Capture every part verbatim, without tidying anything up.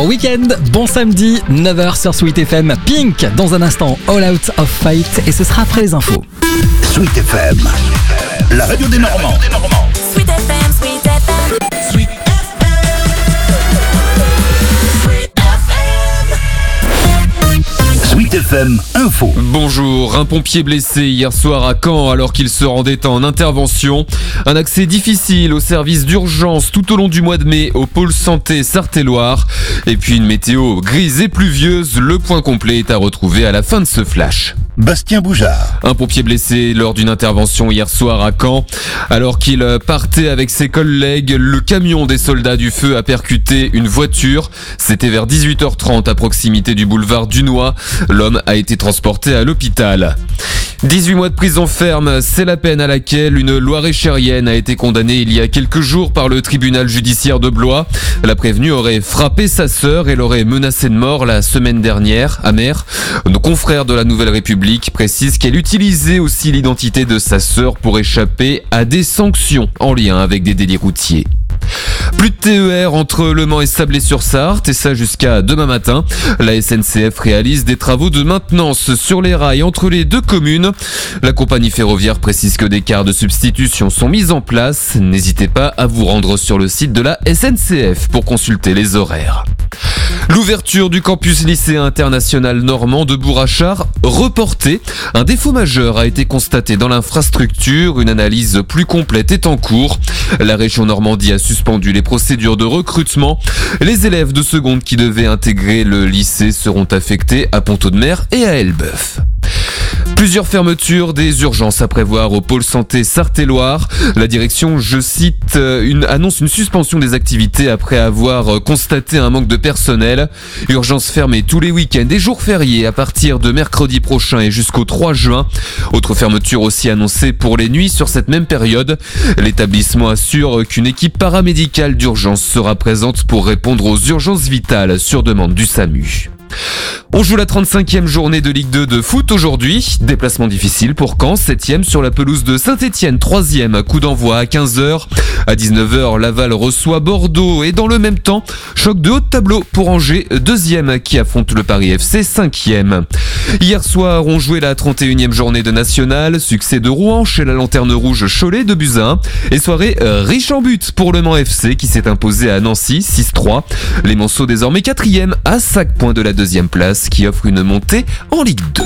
Bon week-end, bon samedi, neuf heures sur Sweet F M. Pink, dans un instant, All Out of Fight, et ce sera après les infos. Sweet F M, la radio des Normands. Sweet F M, Sweet F M. Sweet Sweet F M Info. Bonjour, un pompier blessé hier soir à Caen alors qu'il se rendait en intervention. Un accès difficile au service d'urgence tout au long du mois de mai au pôle santé Sarthe-et-Loire. Et puis une météo grise et pluvieuse, le point complet est à retrouver à la fin de ce flash. Bastien Boujard. Un pompier blessé lors d'une intervention hier soir à Caen. Alors qu'il partait avec ses collègues, le camion des soldats du feu a percuté une voiture. C'était vers dix-huit heures trente à proximité du boulevard Dunois. L'homme a été transporté à l'hôpital. dix-huit mois de prison ferme, c'est la peine à laquelle une Loiret-Chérienne a été condamnée il y a quelques jours par le tribunal judiciaire de Blois. La prévenue aurait frappé sa sœur et l'aurait menacée de mort la semaine dernière à Mer. Nos confrères de la Nouvelle République précisent qu'elle utilisait aussi l'identité de sa sœur pour échapper à des sanctions en lien avec des délits routiers. Plus de T E R entre Le Mans et Sablé-sur-Sarthe, et ça jusqu'à demain matin. La S N C F réalise des travaux de maintenance sur les rails entre les deux communes. La compagnie ferroviaire précise que des cars de substitution sont mis en place. N'hésitez pas à vous rendre sur le site de la S N C F pour consulter les horaires. L'ouverture du campus lycéen international normand de Bourrachard reportée. Un défaut majeur a été constaté dans l'infrastructure. Une analyse plus complète est en cours. La région Normandie a suspendu les procédures de recrutement. Les élèves de seconde qui devaient intégrer le lycée seront affectés à Pont-Audemer et à Elbeuf. Plusieurs fermetures des urgences à prévoir au pôle santé Sarthe-et-Loire. La direction, je cite, une, annonce une suspension des activités après avoir constaté un manque de personnel. Urgences fermées tous les week-ends et jours fériés à partir de mercredi prochain et jusqu'au trois juin. Autre fermeture aussi annoncée pour les nuits sur cette même période. L'établissement assure qu'une équipe paramédicale d'urgence sera présente pour répondre aux urgences vitales sur demande du SAMU. On joue la trente-cinquième journée de Ligue deux de foot aujourd'hui. Déplacement difficile pour Caen, septième sur la pelouse de Saint-Etienne, troisième. Coup d'envoi à quinze heures. À dix-neuf heures, Laval reçoit Bordeaux et dans le même temps, choc de haut de tableau pour Angers, deuxième qui affronte le Paris F C, cinquième. Hier soir, on jouait la trente et unième journée de National. Succès de Rouen chez la Lanterne Rouge Cholet de buts à un. Et soirée riche en buts pour le Mans F C qui s'est imposé à Nancy six trois. Les Manceaux désormais quatrième à cinq points de la deuxième place qui offre une montée en Ligue deux.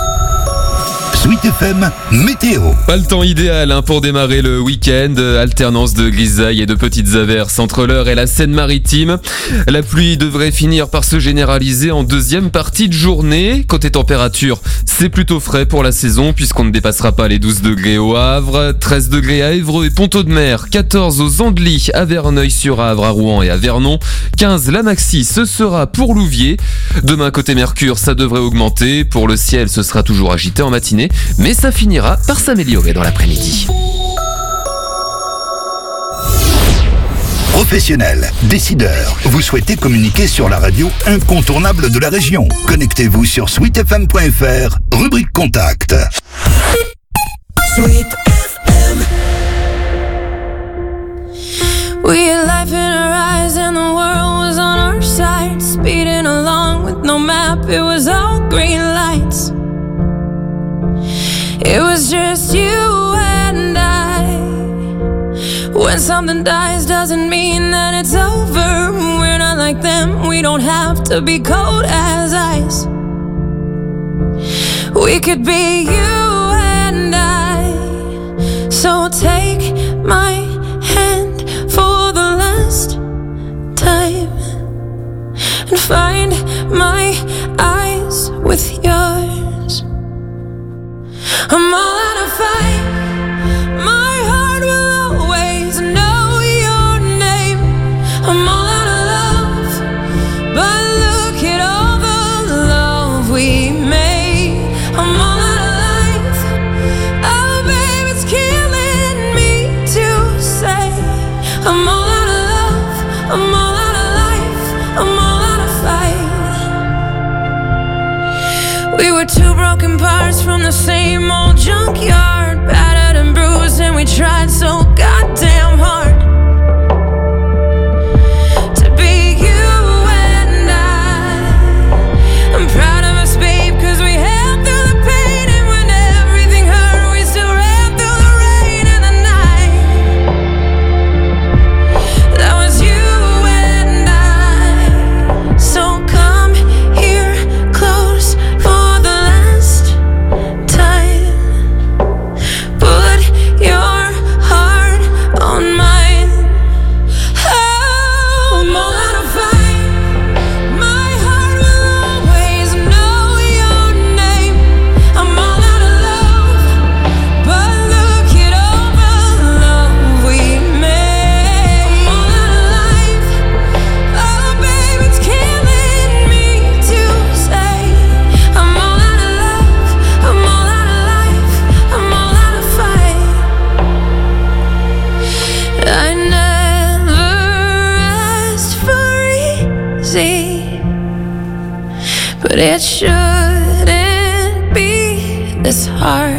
Sweet F M Météo. Pas le temps idéal hein, pour démarrer le week-end. Alternance de grisailles et de petites averses entre l'Eure et la Seine-Maritime. La pluie devrait finir par se généraliser en deuxième partie de journée. Côté température, c'est plutôt frais pour la saison puisqu'on ne dépassera pas les douze degrés au Havre, treize degrés à Évreux et Pont-Audemer, quatorze aux Andelys, à Verneuil-sur-Avre, à Rouen et à Vernon, quinze la maxi, ce sera pour Louviers. Demain côté Mercure, ça devrait augmenter. Pour le ciel, ce sera toujours agité en matinée. Mais ça finira par s'améliorer dans l'après-midi. Professionnels, décideurs, vous souhaitez communiquer sur la radio incontournable de la région. Connectez-vous sur sweet f m point f r, rubrique contact. Sweet F M. We had life in our eyes and the world was on our side. Speeding along with no map, it was all green lights. It was just you and I. When something dies doesn't mean that it's over. We're not like them, we don't have to be cold as ice. We could be you and I. So take my hand for the last time and find my eyes with yours. I'm all out of fight. My heart will always know your name. I'm all out of love, but look at all the love we made. I'm all out of life. Oh, babe, it's killing me to say. I'm all out of love. I'm all out of life. I'm all out of fight. We were two broken parts from the same old junkyard, battered and bruised, and we tried so goddamn hard to be you and but it shouldn't be this hard.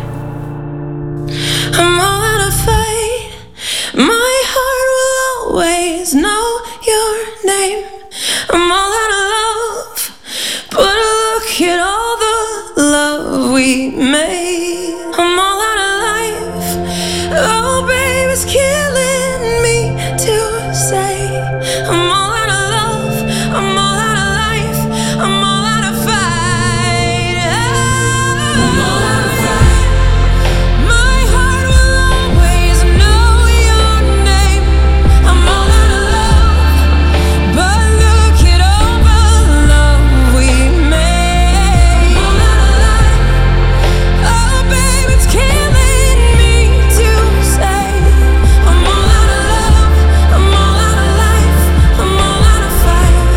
I'm all out of fight. My heart will always know your name. I'm all out of love, but look at all the love we made. I'm all out of life. Oh, babe, it's killing me to say. I'm all out of love. I'm all out of life. I'm all out of fight. I'm all out of fight. My heart will always know your name. I'm all out of love, but look at all the love we made. I'm all out of life. Oh, babe, it's killing me to say. I'm all out of love. I'm all out of life. I'm all out of fight.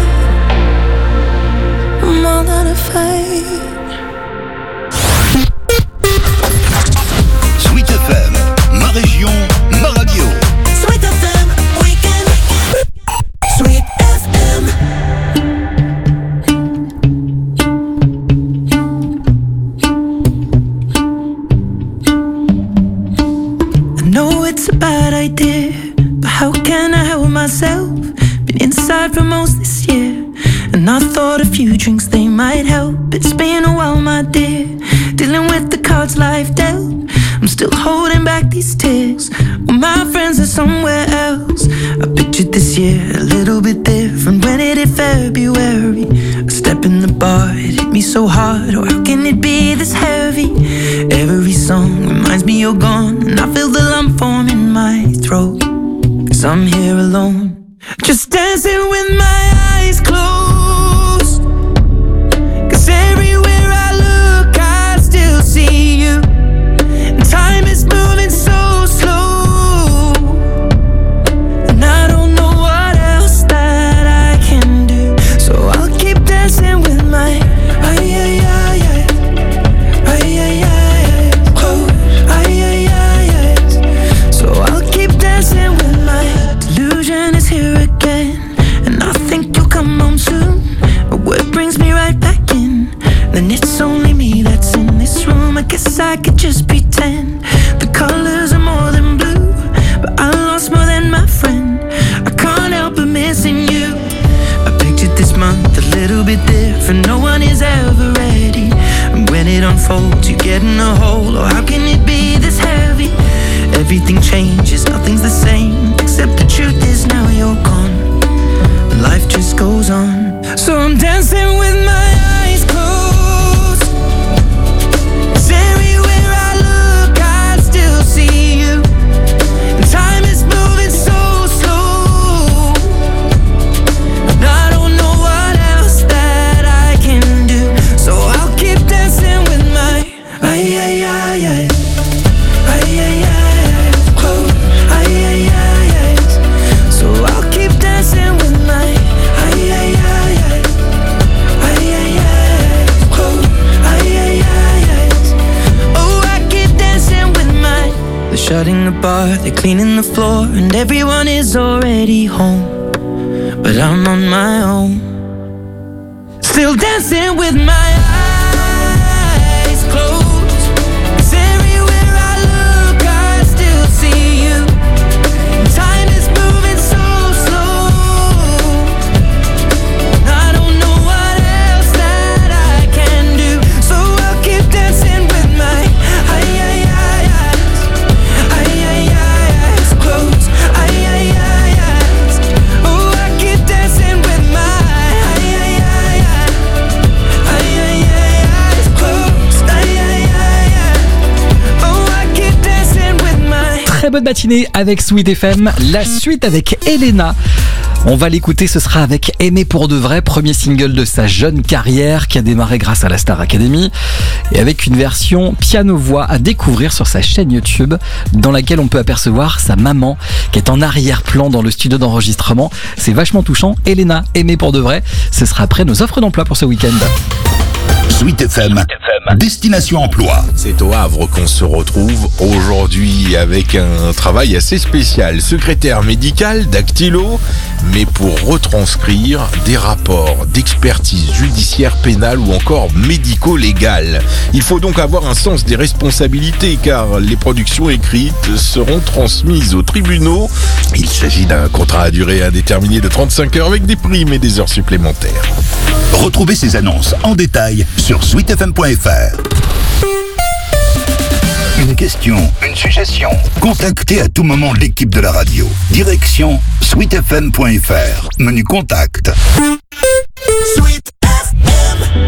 I'm all out of fight. Sweet F M, ma région, ma radio. Sweet F M Weekend. Sweet F M. I know it's a bad idea, but how can I help myself? Been inside for most this year, and I thought a few drinks they might help. It's been a while, my dear, dealing with the cards life dealt. I'm still holding back these tears, well, my friends are somewhere else. I pictured this year a little bit different when it hit February. A step in the bar, it hit me so hard. Oh, how can it be this heavy? Every song reminds me you're gone, and I feel the lump form in my throat, 'cause I'm here alone, just dancing with my eyes closed. 'Cause everywhere I look I still see you, and time is moving so slow, and I don't know what else that I can do. So I'll keep dancing with my ay ay ay ay ay ay ay close ay ay ay ay. So I'll keep dancing with my delusion is here again, and I think you'll come home soon. But what brings me right back in? Then it's only me that's in this room. I guess I could just pretend the colors are more than blue, but I lost more than my friend. I can't help but missing you. I pictured this month a little bit different. No one is ever ready, and when it unfolds you get in a hole. Oh, how can it be this heavy? Everything changes, nothing's the same, except the truth is now you're gone, and life just goes on. So I'm dancing with my eyes closed, 'cause everywhere I look I still see you, and time is moving so slow, and I don't know what else that I can do. So I'll keep dancing with my ay ay ay ay ay ay ay close ay ay ay ay. So I'll keep dancing with my ay ay ay ay ay ay ay close ay ay ay ay. Oh, I keep dancing with my. They're shutting the bar, they're cleaning the floor, and everyone is already home, but I'm on my own, still dancing with my eyes closed. 'Cause everywhere I look I still see you, and time is moving so slow, and I don't know what else that I can do. So I'll keep dancing with my ay ay ay eyes ay ay ay eyes closed ay ay ay eyes. Oh, I keep dancing with my ay ay ay ay ay ay ay eyes closed ay ay ay ay. Oh, I keep dancing with my. Très bonne matinée avec Sweet F M. La suite avec Elena. On va l'écouter, ce sera avec Aimer pour de vrai, premier single de sa jeune carrière qui a démarré grâce à la Star Academy, et avec une version piano-voix à découvrir sur sa chaîne YouTube, dans laquelle on peut apercevoir sa maman qui est en arrière-plan dans le studio d'enregistrement. C'est vachement touchant. Elena, Aimer pour de vrai, ce sera après nos offres d'emploi pour ce week-end. Sweet F M, Destination Emploi. C'est au Havre qu'on se retrouve aujourd'hui avec un travail assez spécial. Secrétaire médical, dactylo, mais pour retranscrire des rapports d'expertise judiciaire, pénale ou encore médico-légale. Il faut donc avoir un sens des responsabilités car les productions écrites seront transmises aux tribunaux. Il s'agit d'un contrat à durée indéterminée de trente-cinq heures avec des primes et des heures supplémentaires. Retrouvez ces annonces en détail sur sweet f m point f r. Une question, une suggestion. Contactez à tout moment l'équipe de la radio. Direction sweet f m point f r. Menu contact. Sweet F M.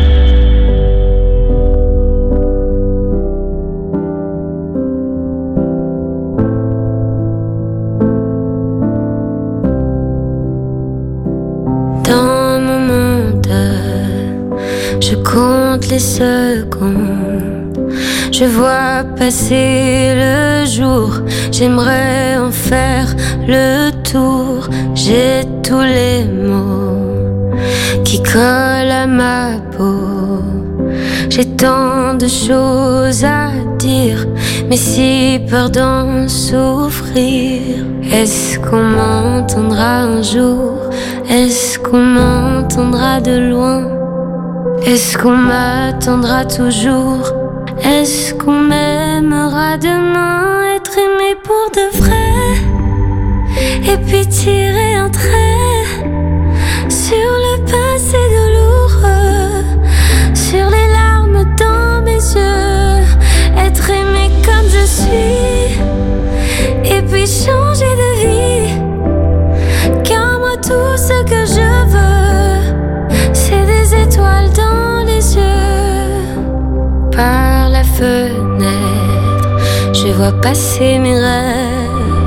Dans mon monde, je compte les secondes. Je vois passer le jour. J'aimerais en faire le tour. J'ai tous les mots qui collent à ma peau. J'ai tant de choses à dire, mais si peur d'en souffrir. Est-ce qu'on m'entendra un jour? Est-ce qu'on m'entendra de loin? Est-ce qu'on m'attendra toujours? Est-ce qu'on m'aimera demain? Être aimé pour de vrai, et puis tirer un trait sur le passé douloureux, sur les larmes dans mes yeux. Être aimé comme je suis, et puis changer de vie. Car moi tout ce que je veux, c'est des étoiles dans les yeux. Par la fenêtre, je vois passer mes rêves.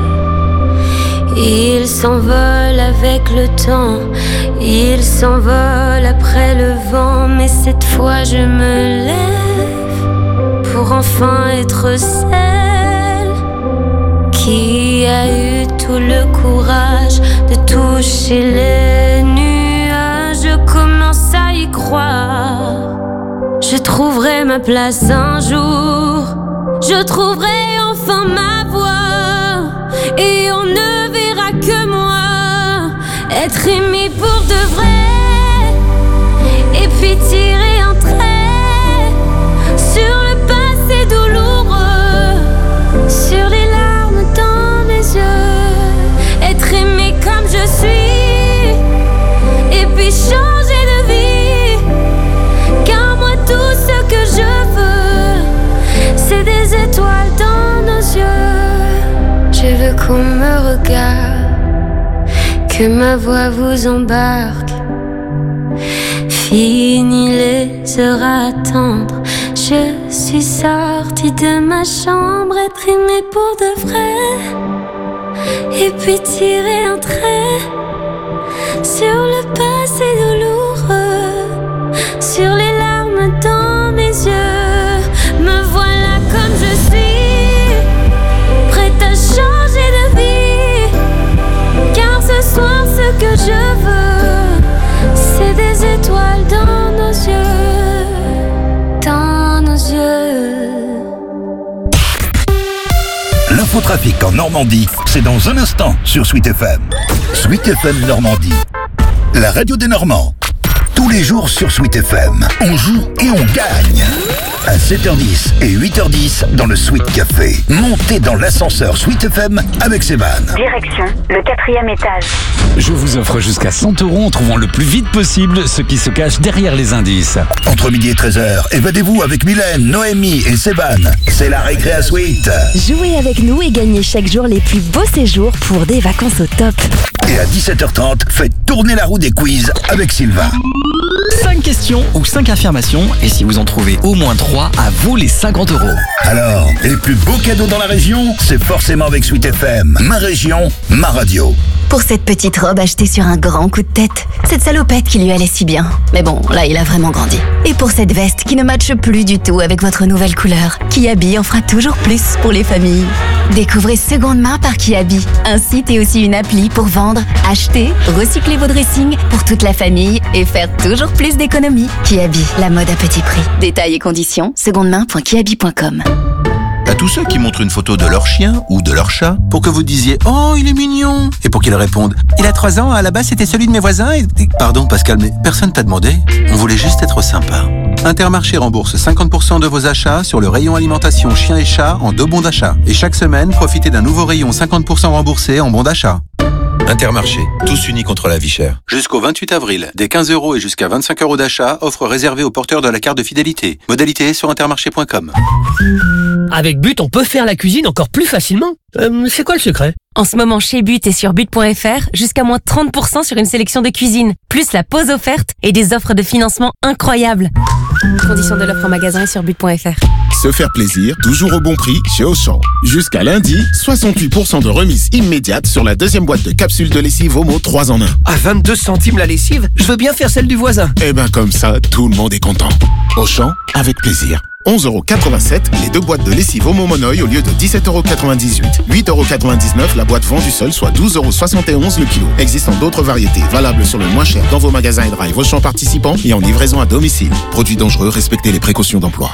Ils s'envolent avec le temps, ils s'envolent après le vent. Mais cette fois je me lève pour enfin être celle qui a eu tout le courage de toucher les nuages. Je commence à y croire. Je trouverai ma place un jour. Je trouverai enfin ma voix. Et on ne verra que moi. Être aimé pour de vrai. Et puis tirer un trait sur le passé douloureux, sur les larmes dans mes yeux. Être aimé comme je suis, et puis changer de vie. Car moi tout ce que je veux, c'est des étoiles dans nos yeux. Je veux qu'on me regarde, que ma voix vous embarque. Fini les heures à attendre, je suis sortie de ma chambre. Être aimée pour de vrai, et puis tirer un trait sur le passé douloureux, sur les larmes dans mes yeux. Me voilà comme je suis, prête à changer de vie. Car ce soir ce que je veux, c'est des étoiles dans nos yeux, dans nos yeux. L'infotrafic en Normandie, c'est dans un instant sur Sweet F M. Sweet F M Normandie, la radio des Normands. Tous les jours sur Sweet F M, on joue et on gagne. À sept heures dix et huit heures dix dans le Sweet Café. Montez dans l'ascenseur Sweet F M avec Séban. Direction le quatrième étage. Je vous offre jusqu'à cent euros en trouvant le plus vite possible ce qui se cache derrière les indices. Entre midi et treize heures, évadez-vous avec Mylène, Noémie et Séban. C'est la récré à Sweet. Jouez avec nous et gagnez chaque jour les plus beaux séjours pour des vacances au top. Et à dix-sept heures trente, faites tourner la roue des quiz avec Sylvain. cinq questions ou cinq affirmations, et si vous en trouvez au moins trois, à vous les cinquante euros. Alors, les plus beaux cadeaux dans la région, c'est forcément avec Sweet F M. Ma région, ma radio. Pour cette petite robe achetée sur un grand coup de tête. Cette salopette qui lui allait si bien. Mais bon, là, il a vraiment grandi. Et pour cette veste qui ne matche plus du tout avec votre nouvelle couleur. Kiabi en fera toujours plus pour les familles. Découvrez Seconde Main par Kiabi. Un site et aussi une appli pour vendre, acheter, recycler vos dressings pour toute la famille et faire toujours plus d'économies. Kiabi, la mode à petit prix. Détails et conditions, secondemain point kiabi point com. À tous ceux qui montrent une photo de leur chien ou de leur chat pour que vous disiez « Oh, il est mignon !» et pour qu'ils répondent « Il a trois ans, à la base c'était celui de mes voisins et... » Pardon Pascal, mais personne t'a demandé. On voulait juste être sympa. Intermarché rembourse cinquante pour cent de vos achats sur le rayon alimentation chien et chat en deux bons d'achat. Et chaque semaine, profitez d'un nouveau rayon cinquante pour cent remboursé en bons d'achat. Intermarché, tous unis contre la vie chère. Jusqu'au vingt-huit avril, des quinze euros et jusqu'à vingt-cinq euros d'achat, offre réservée aux porteurs de la carte de fidélité. Modalité sur intermarché point com. Avec But, on peut faire la cuisine encore plus facilement. Euh, c'est quoi le secret ? En ce moment, chez But et sur but point f r, jusqu'à moins trente pour cent sur une sélection de cuisine, plus la pause offerte et des offres de financement incroyables. Conditions de l'offre en magasin et sur but point f r. Se faire plaisir, toujours au bon prix chez Auchan. Jusqu'à lundi, soixante-huit pour cent de remise immédiate sur la deuxième boîte de capsules de lessive Omo trois en un. À vingt-deux centimes la lessive, je veux bien faire celle du voisin. Eh ben comme ça, tout le monde est content. Auchan, avec plaisir. onze euros quatre-vingt-sept, les deux boîtes de lessive Omo Monoï au lieu de dix-sept euros quatre-vingt-dix-huit. huit euros quatre-vingt-dix-neuf la boîte vendue seule, soit douze euros soixante et onze le kilo. Existant d'autres variétés, valables sur le moins cher dans vos magasins et drive Auchan participants et en livraison à domicile. Produits dangereux, respectez les précautions d'emploi.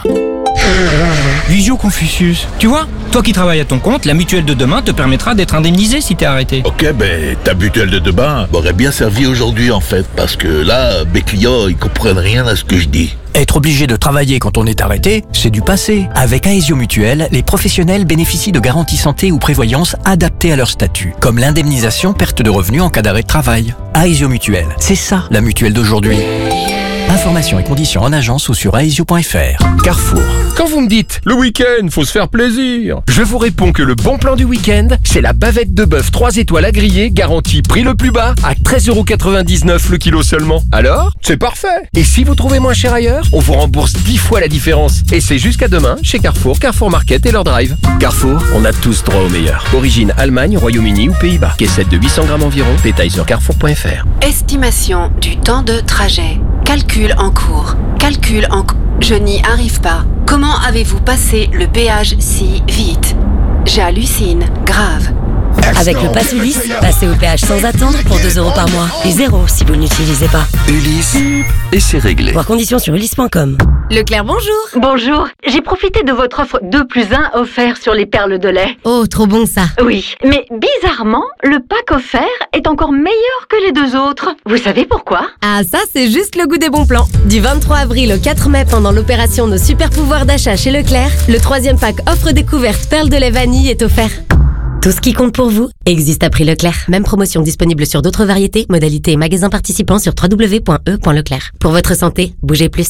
Visio Confucius. Tu vois, toi qui travailles à ton compte, la mutuelle de demain te permettra d'être indemnisé si t'es arrêté. Ok, ben ta mutuelle de demain m'aurait bien servi aujourd'hui en fait, parce que là, mes clients, ils comprennent rien à ce que je dis. Être obligé de travailler quand on est arrêté, c'est du passé. Avec Aesio Mutuelle, les professionnels bénéficient de garanties santé ou prévoyance adaptées à leur statut, comme l'indemnisation perte de revenus en cas d'arrêt de travail. Aesio Mutuelle, c'est ça la mutuelle d'aujourd'hui. Informations et conditions en agence ou sur aesio point f r. Carrefour. Quand vous me dites « le week-end, faut se faire plaisir », je vous réponds que le bon plan du week-end, c'est la bavette de bœuf trois étoiles à griller, garantie prix le plus bas, à treize euros quatre-vingt-dix-neuf le kilo seulement. Alors, c'est parfait. Et si vous trouvez moins cher ailleurs, on vous rembourse dix fois la différence. Et c'est jusqu'à demain chez Carrefour, Carrefour Market et leur drive. Carrefour, on a tous droit au meilleur. Origine Allemagne, Royaume-Uni ou Pays-Bas. Caissette de huit cents grammes environ. Détails sur carrefour point f r. Estimation du temps de trajet. Calcul en cours. Calcul en cours. Je n'y arrive pas. Comment avez-vous passé le péage si vite ? J'hallucine. Grave. Avec le Pass Ulysse, passez au péage sans attendre pour deux euros par mois. Et zéro si vous ne l'utilisez pas. Ulysse, et c'est réglé. Voir conditions sur ulysse point com. Leclerc, bonjour. Bonjour. J'ai profité de votre offre deux plus un offert sur les perles de lait. Oh, trop bon ça. Oui, mais bizarrement, le pack offert est encore meilleur que les deux autres. Vous savez pourquoi ? Ah, ça, c'est juste le goût des bons plans. Du vingt-trois avril au quatre mai, pendant l'opération Nos super pouvoirs d'achat chez Leclerc, le troisième pack offre découverte perles de lait vanille est offert. Tout ce qui compte pour vous existe à prix Leclerc. Même promotion disponible sur d'autres variétés, modalités et magasins participants sur w w w point e point leclerc. Pour votre santé, bougez plus.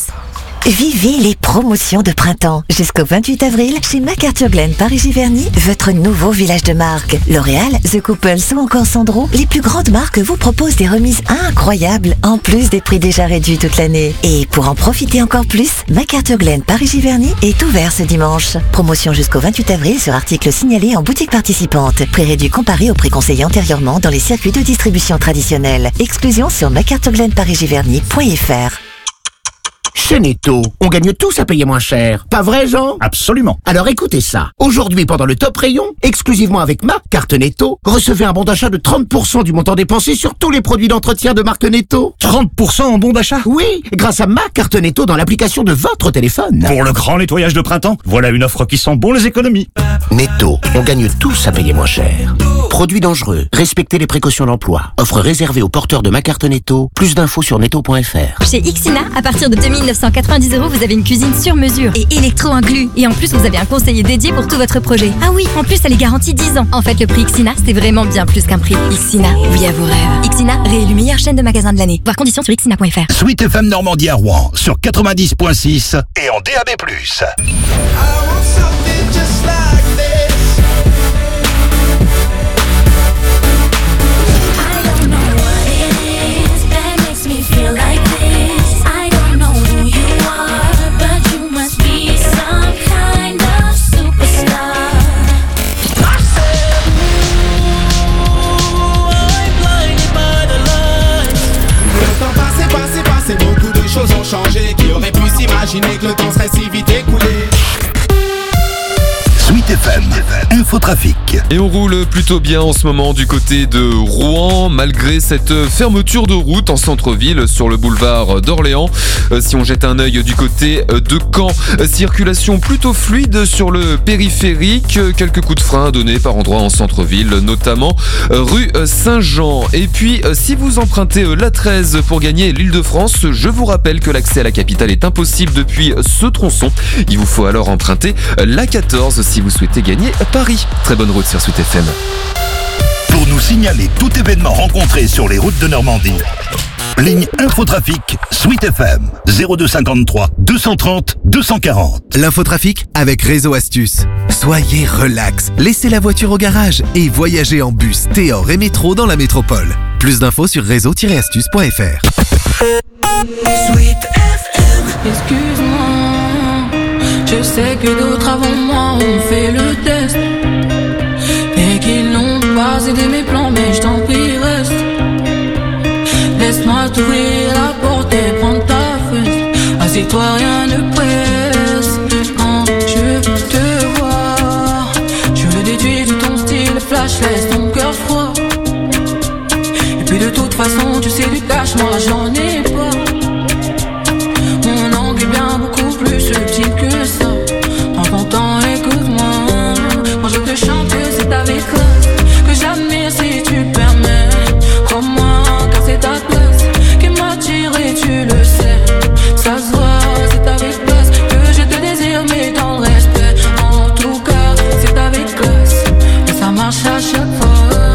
Vivez les promotions de printemps. Jusqu'au vingt-huit avril, chez McArthurGlen Paris-Giverny, votre nouveau village de marque. L'Oréal, The Couples ou encore Sandro, les plus grandes marques vous proposent des remises incroyables, en plus des prix déjà réduits toute l'année. Et pour en profiter encore plus, McArthurGlen Paris-Giverny est ouvert ce dimanche. Promotion jusqu'au vingt-huit avril sur articles signalés en boutique participante. Prix réduit comparé au prix conseillé antérieurement dans les circuits de distribution traditionnels. Exclusion sur mcarthurglen paris giverny point f r. Chez Netto, on gagne tous à payer moins cher. Pas vrai, Jean ? Absolument. Alors écoutez ça. Aujourd'hui, pendant le top rayon, exclusivement avec ma carte Netto, recevez un bon d'achat de trente pour cent du montant dépensé sur tous les produits d'entretien de marque Netto. trente pour cent en bon d'achat ? Oui, grâce à ma carte Netto dans l'application de votre téléphone. Pour le grand nettoyage de printemps, voilà une offre qui sent bon les économies. Netto, on gagne tous à payer moins cher. Produits dangereux, respectez les précautions d'emploi. Offre réservée aux porteurs de ma carte Netto. Plus d'infos sur netto point f r. Chez Ixina, à partir de deux mille neuf cent quatre-vingt-dix euros, vous avez une cuisine sur mesure et électro inclus. Et en plus, vous avez un conseiller dédié pour tout votre projet. Ah oui, en plus, elle est garantie dix ans. En fait, le prix Ixina, c'est vraiment bien plus qu'un prix. Ixina, oui à vos rêves. Ixina, réélu meilleure chaîne de magasins de l'année. Voir conditions sur ixina point f r. Sweet F M Normandie à Rouen sur quatre-vingt-dix point six et en D A B plus. imaginer que le temps serait si vite écoulé. Sweet F M, Infotrafic. Et on roule plutôt bien en ce moment du côté de Rouen, malgré cette fermeture de route en centre-ville sur le boulevard d'Orléans. Euh, si on jette un œil du côté de Caen, circulation plutôt fluide sur le périphérique. Quelques coups de frein à donner par endroits en centre-ville, notamment rue Saint-Jean. Et puis, si vous empruntez l'A treize pour gagner l'Île-de-France, je vous rappelle que l'accès à la capitale est impossible depuis ce tronçon. Il vous faut alors emprunter l'A quatorze si vous souhaitez gagner Paris. Très bonne route sur Sweet F M. Pour nous signaler tout événement rencontré sur les routes de Normandie, ligne Infotrafic Sweet F M zéro deux cinquante-trois deux cent trente deux cent quarante. L'infotrafic avec Réseau Astuce. Soyez relax, laissez la voiture au garage et voyagez en bus, Téor et métro dans la métropole. Plus d'infos sur réseau tiret astuce point f r. Sweet F M. Excuse-moi, je sais que d'autres avant moi ont fait le test et qu'ils n'ont pas aidé mes plans, mais je t'en prie reste. Laisse-moi t'ouvrir la porte et prendre ta fesse. Assieds-toi, rien ne presse. Quand je te vois, je le déduis de ton style flash, laisse ton cœur froid. Et puis de toute façon, tu sais du cash, moi j'en ai pas. Mon angle est bien beaucoup plus subtil que ça. Prends ton temps, écoute-moi. Quand je te chante, c'est avec classe que j'admire si tu permets. Crois-moi, car c'est ta classe qui m'attire et tu le sais. Ça se voit, c'est avec classe que je te désire, mais dans le respect. En tout cas, c'est avec classe et ça marche à chaque fois.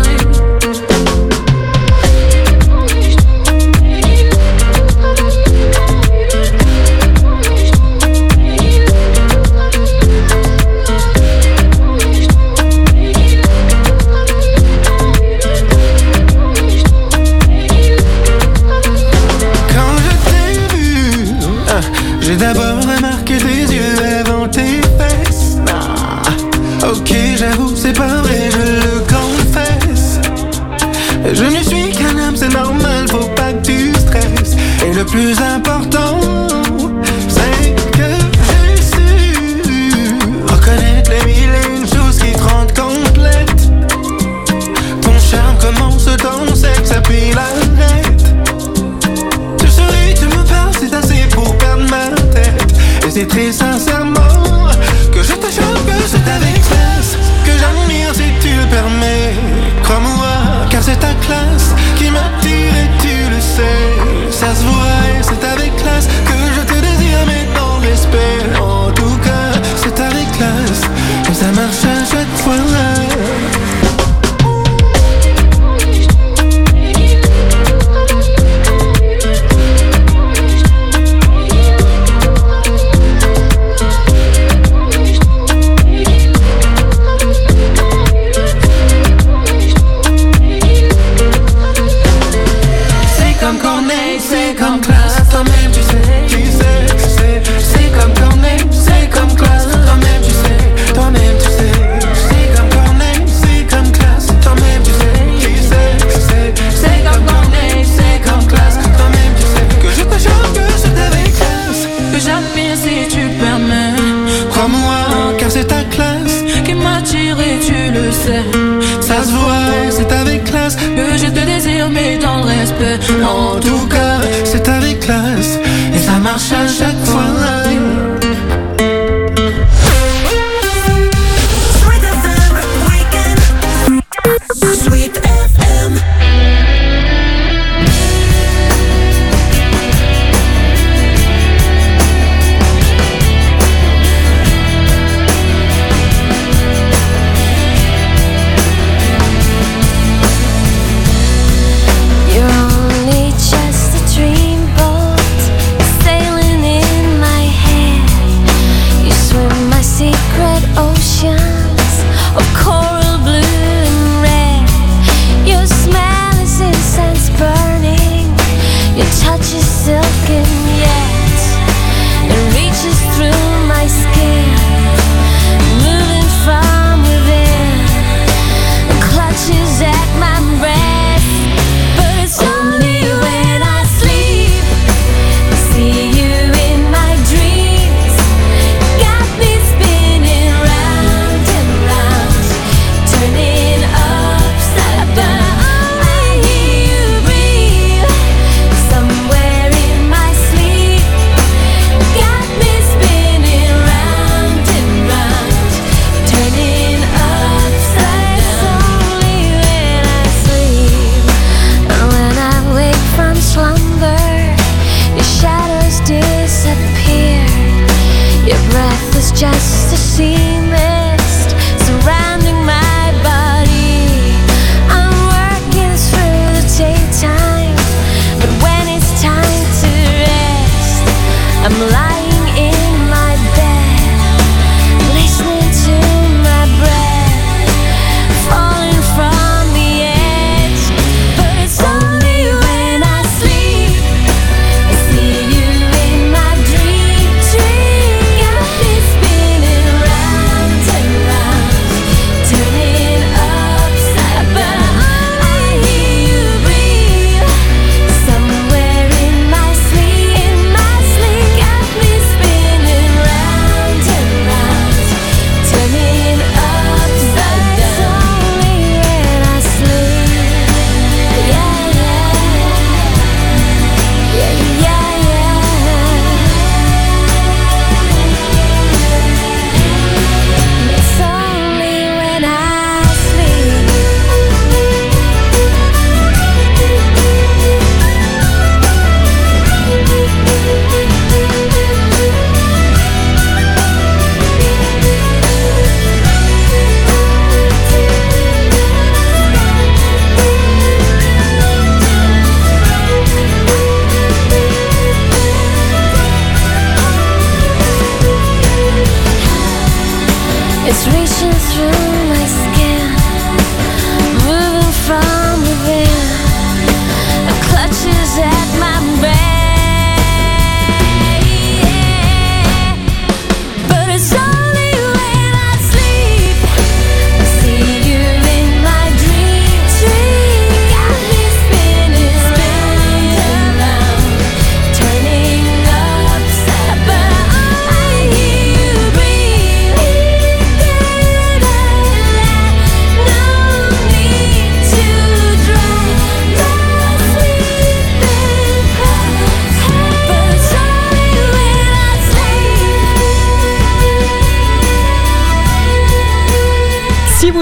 J'ai d'abord remarqué tes yeux avant tes fesses. Ah, ok, j'avoue, c'est pas vrai, je le confesse. Je ne suis qu'un homme, c'est normal, faut pas que tu stresses. Et le plus important, c'est que j'ai su reconnaître les mille et une choses qui te rendent complète. Ton charme commence dans le sexe, puis l'arrête. Tu souris, tu me parles, c'est assez pour perdre ma tête. Et c'est très sincèrement que je te jure que c'est avec classe que j'admire si tu le permets. Crois-moi, car c'est ta classe qui m'attire et tu le sais. Ça se voit et c'est avec classe que je te désire, mais dans le respect. En tout cas, c'est avec classe que ça marche à chaque fois. C'est comme classe, toi-même tu sais, tu sais, tu sais. C'est comme Corneille, c'est comme classe, toi-même tu sais, toi-même tu sais. C'est comme Corneille, c'est comme classe, toi-même tu sais, tu sais, tu sais. C'est comme Corneille, c'est comme classe, toi-même tu sais. Que je te jure que c'est avec classe que j'admire si tu permets. Crois-moi, car c'est ta classe qui m'attire et tu le sais. Ça se voit, c'est avec classe que je te désire, mais dans le respect. En tout cas, c'est avec classe et ça marche à chaque fois. Sweet F M Weekend. Sweet F M. You're only just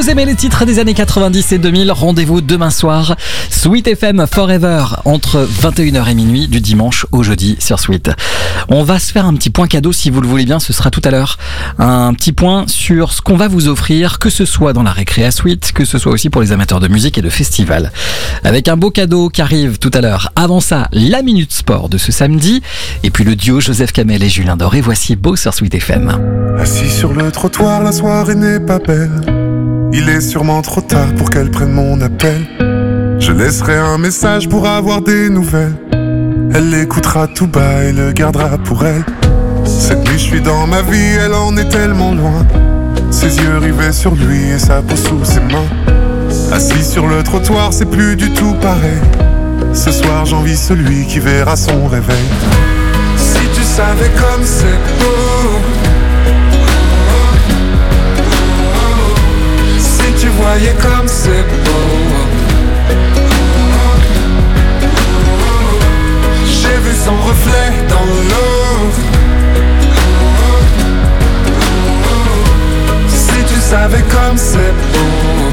vous aimez les titres des années quatre-vingt-dix et deux mille, rendez-vous demain soir. Sweet F M Forever, entre vingt et une heures et minuit, du dimanche au jeudi sur Sweet. On va se faire un petit point cadeau si vous le voulez bien, ce sera tout à l'heure. Un petit point sur ce qu'on va vous offrir, que ce soit dans la récré à Sweet, que ce soit aussi pour les amateurs de musique et de festival. Avec un beau cadeau qui arrive tout à l'heure. Avant ça, la Minute Sport de ce samedi. Et puis le duo Joseph Kamel et Julien Doré. Voici Beau sur Sweet F M. Assis sur le trottoir, la soirée n'est pas belle. Il est sûrement trop tard pour qu'elle prenne mon appel. Je laisserai un message pour avoir des nouvelles. Elle l'écoutera tout bas et le gardera pour elle. Cette nuit je suis dans ma vie, elle en est tellement loin. Ses yeux rivés sur lui et sa peau sous ses mains. Assis sur le trottoir, c'est plus du tout pareil. Ce soir j'envie celui qui verra son réveil. Si tu savais comme c'est beau, si tu voyais comme c'est beau. J'ai vu son reflet dans l'eau. Si tu savais comme c'est beau.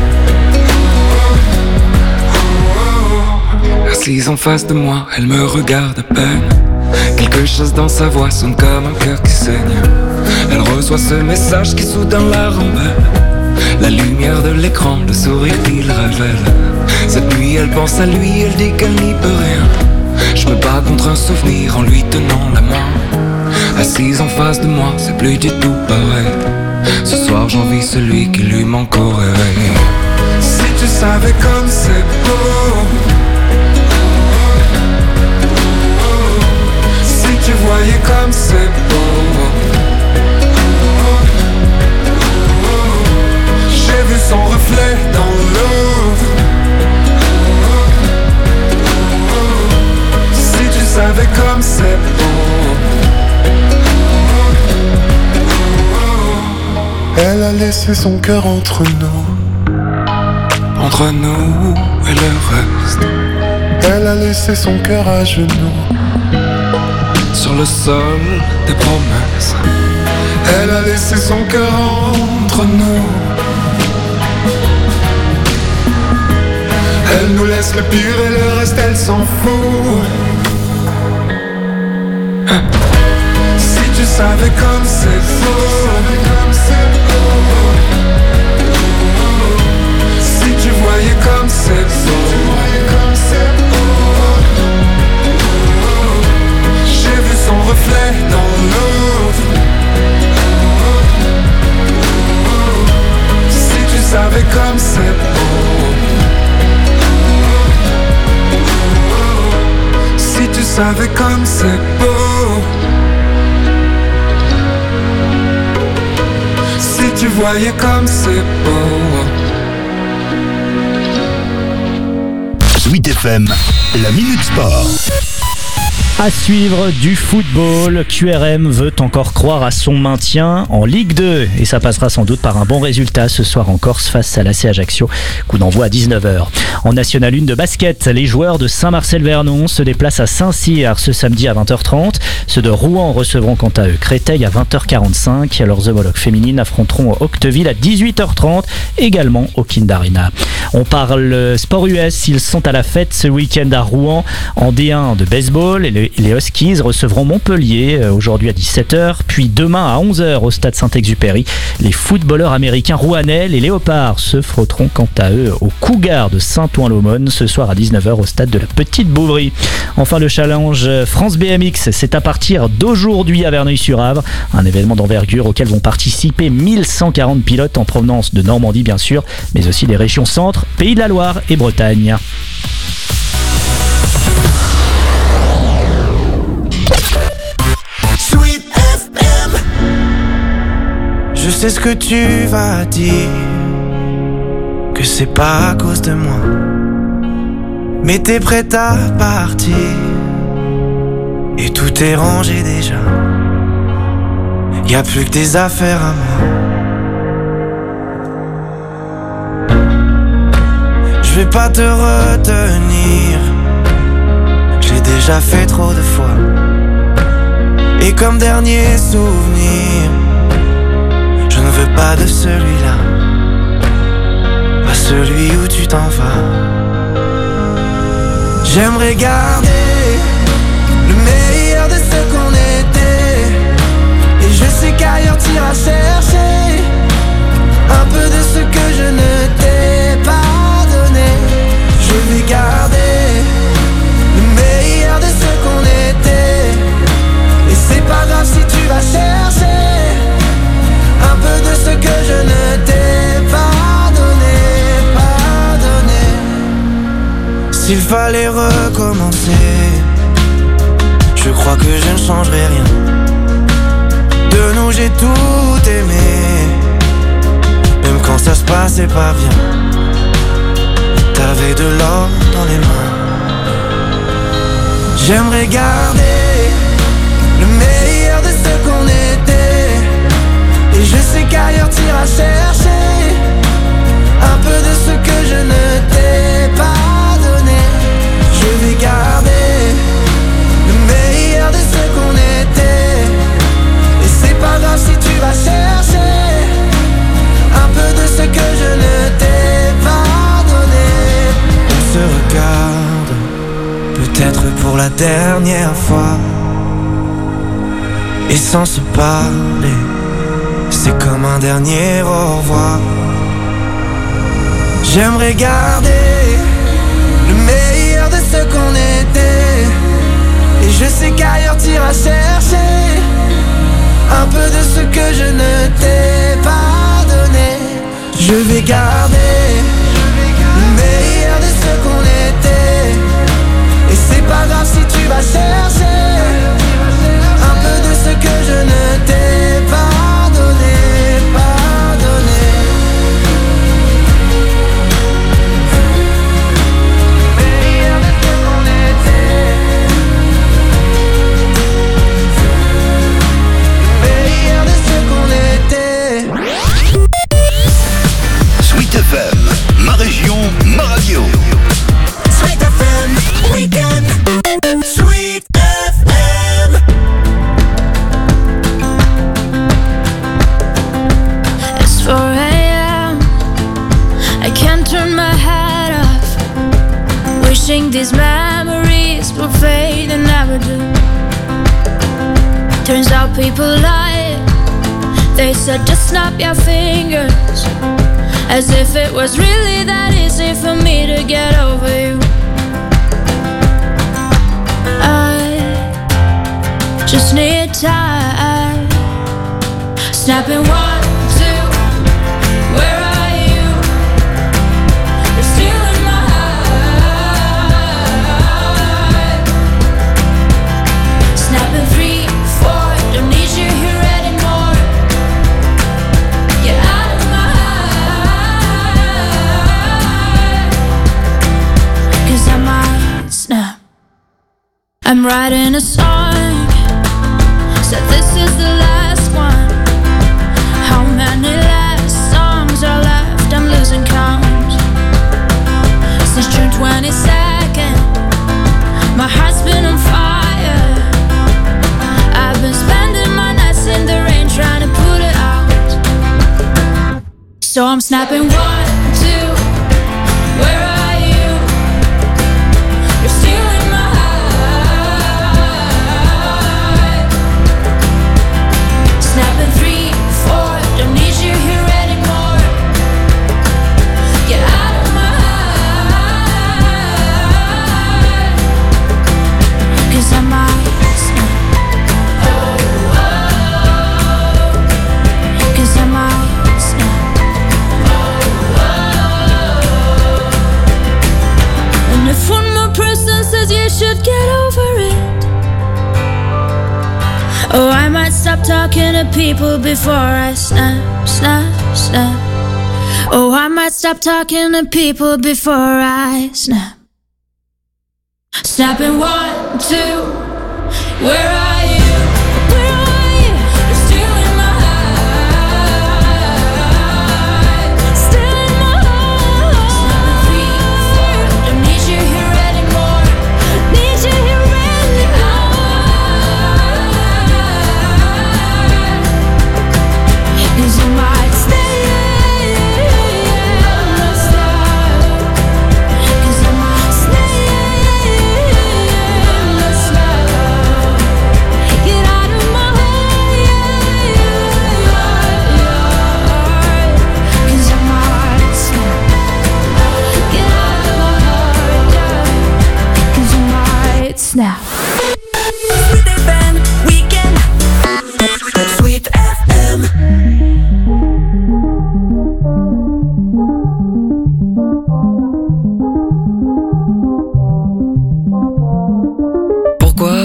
Assise en face de moi, elle me regarde à peine. Quelque chose dans sa voix sonne comme un cœur qui saigne. Elle reçoit ce message qui soudain la rembelle. La lumière de l'écran, le sourire qu'il révèle. Cette nuit elle pense à lui, elle dit qu'elle n'y peut rien. Je me bats contre un souvenir en lui tenant la main. Assise en face de moi, c'est plus du tout pareil. Ce soir j'envie celui qui lui manque au réveil. Si tu savais comme c'est beau. Si tu voyais comme c'est beau. J'ai vu son reflet dans l'eau. Si tu savais comme c'est beau. Elle a laissé son cœur entre nous. Entre nous et le reste. Elle a laissé son cœur à genoux. Sur le sol des promesses. Elle a laissé son cœur entre nous. Elle nous laisse le pire et le reste elle s'en fout. Si tu savais comme c'est faux. Si tu voyais comme c'est beau. J'ai vu son reflet dans l'eau. Si tu savais comme c'est beau. Si tu savais comme c'est beau. Si tu voyais comme c'est beau. Sweet F M, la Minute Sport. À suivre du football, Q R M veut encore croire à son maintien en Ligue deux et ça passera sans doute par un bon résultat ce soir en Corse face à l'A C Ajaccio, coup d'envoi à dix-neuf heures. En National un de basket, les joueurs de Saint-Marcel-Vernon se déplacent à Saint-Cyr ce samedi à vingt heures trente. Ceux de Rouen recevront quant à eux Créteil à vingt heures quarante-cinq. Leurs homologues féminines affronteront Octeville à dix-huit heures trente, également au Kind Arena. On parle sport U S, ils sont à la fête ce week-end à Rouen en D un de baseball. Les Les Huskies recevront Montpellier aujourd'hui à dix-sept heures, puis demain à onze heures au stade Saint-Exupéry. Les footballeurs américains rouennais, les Léopards, se frotteront quant à eux aux Cougars de Saint-Ouen-l'Aumône ce soir à dix-neuf heures au stade de la Petite Bouvrie. Enfin, le challenge France B M X, c'est à partir d'aujourd'hui à Verneuil-sur-Avre, un événement d'envergure auquel vont participer mille cent quarante pilotes en provenance de Normandie bien sûr, mais aussi des régions Centre, Pays de la Loire et Bretagne. Je sais ce que tu vas dire, que c'est pas à cause de moi, mais t'es prête à partir, et tout est rangé déjà. Y'a plus que des affaires à moi. Je vais pas te retenir, j'ai déjà fait trop de fois. Et comme dernier souvenir, je ne veux pas de celui-là. celui où tu t'en vas. J'aimerais garder le meilleur de ce qu'on était. Et je sais qu'ailleurs t'iras chercher un peu de ce que je ne t'ai pas donné. Je vais garder le meilleur de ce qu'on était. Et c'est pas grave si tu vas chercher un peu de ce que je ne t'ai pas donné, pas donné. S'il fallait recommencer, je crois que je ne changerai rien. De nous j'ai tout aimé, même quand ça se passait pas bien. T'avais de l'or dans les mains. J'aimerais garder le meilleur de ce qu'on était. Et je sais qu'ailleurs t'iras chercher un peu de ce que je ne t'ai pas donné. Je vais garder le meilleur de ce qu'on était. Et c'est pas grave si tu vas chercher un peu de ce que je ne t'ai pas donné. On se regarde, peut-être pour la dernière fois. Et sans se parler, c'est comme un dernier au revoir. J'aimerais garder le meilleur de ce qu'on était. Et je sais qu'ailleurs t'iras chercher un peu de ce que je ne t'ai pas donné. Je vais garder le meilleur de ce qu'on était. Et c'est pas grave si tu vas chercher un peu de ce que je ne t'ai pas donné, pas donné. Le meilleur de ce qu'on était. Le meilleur de ce qu'on était. Sweet F M, ma région, ma radio. Sweet F M, weekend. Sweet F M. It's four a.m. I can't turn my head off, wishing these memories will fade and never do. Turns out people lie. They said just snap your fingers, as if it was really that easy for me to get over you. I just need time. Snapping one, two, where are you? You're still in my heart. Snapping three, four, don't need you here anymore. Get out of my heart. Cause I might snap. I'm writing a song, said this is the last one. How many last songs are left? I'm losing count. Since June twenty-second, my heart's been on fire. I've been spending my nights in the rain trying to put it out. So I'm snapping one, two, where are you? You're still in my heart. Snapping three, four, don't need you here anymore. Get out of my heart. Cause I might snap. Oh, oh. Cause I might snap. Oh, oh. And if one more person says you should get over it, oh, I might stop talking to people before I snap, snap, snap. Oh, I might stop talking to people before I snap. Snapping one, two, where are you? Where are you? You're still in my heart. Still in my heart. Snapping three, four, don't need you here anymore. Need you here anymore. Cause you might stay, might stay.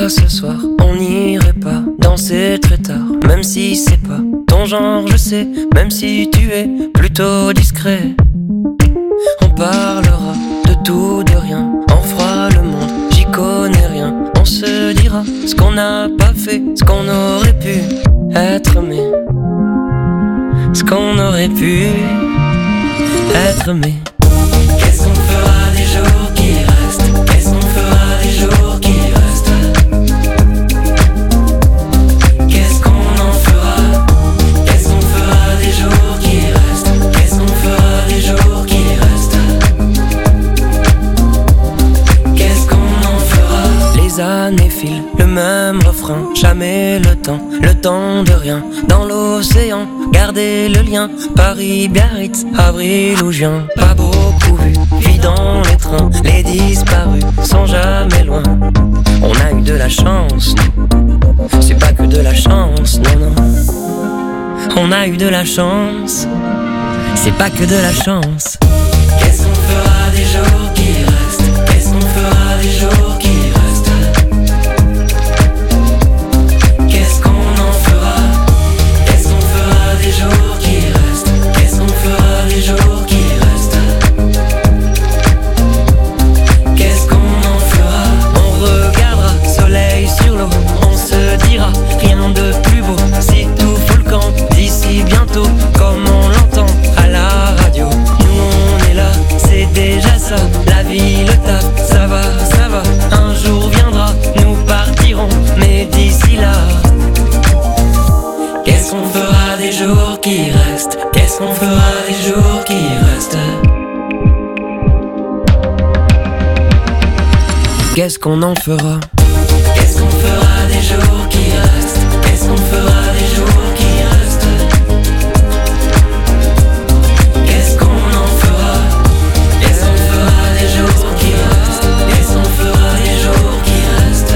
pourquoi ce soir on n'irait pas danser très tard, même si c'est pas ton genre, je sais, même si tu es plutôt discret. On parlera de tout, de rien, on fera le monde, j'y connais rien. On se dira ce qu'on n'a pas fait, ce qu'on aurait pu être, mais ce qu'on aurait pu être, mais qu'est-ce qu'on fera des jours qui restent? Qu'est-ce qu'on fera des jours qui restent? Qu'est-ce qu'on en fera? Qu'est-ce qu'on fera des jours qui restent? Qu'est-ce qu'on fera des jours qui restent? Qu'est-ce qu'on en fera? Les années filent, le même refrain, jamais le temps, le temps de rien. Dans l'océan, gardez le lien, Paris, Biarritz, avril ou juin. Pas beaucoup vu, puis dans les trains, les disparus sont jamais loin. On a eu de la chance, c'est pas que de la chance, non, non. On a eu de la chance, c'est pas que de la chance. Qu'est-ce qu'on fera des jours qui restent? Qu'est-ce qu'on fera des jours qui restent? Qu'est-ce qu'on en fera? Qu'est-ce qu'on fera des jours qui restent? Qu'est-ce qu'on fera des jours qui restent? Qu'est-ce qu'on en fera? On regardera soleil sur l'eau, on se dira rien de plus beau. Si tout fout le camp d'ici bientôt, comme on l'entend à la radio. Nous on est là, c'est déjà ça. La vie, le taf, ça va, ça va. Un jour viendra, nous partirons, mais d'ici là, qu'est-ce qu'on fera des jours qui restent? Qu'est-ce qu'on fera des jours qui restent? Qu'est-ce qu'on en fera? Qu'est-ce qu'on fera des jours qui restent? Qu'est-ce qu'on fera des jours qui restent? Qu'est-ce qu'on en fera? Qu'est-ce qu'on fera des jours qui restent? Qu'est-ce qu'on fera des jours qui restent?